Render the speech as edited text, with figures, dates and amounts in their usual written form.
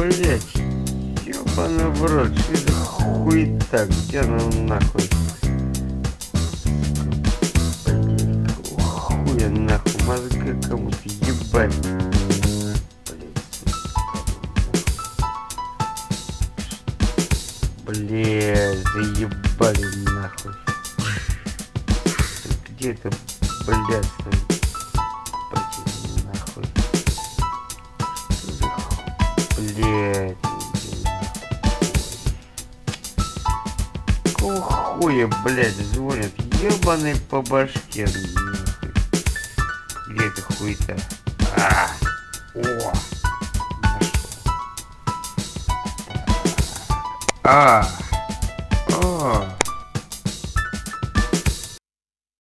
Блять, ёбаный в рот, что это хуета, где она нахуй? Хуя нахуй, мозга кому-то ебать. Блять, заебали нахуй. Где это, блять, нахуй? Блять. Какого хуя, блять, звонят? Ебаный по башке, нахуй. Где эта хуйта? О! Нашел. О!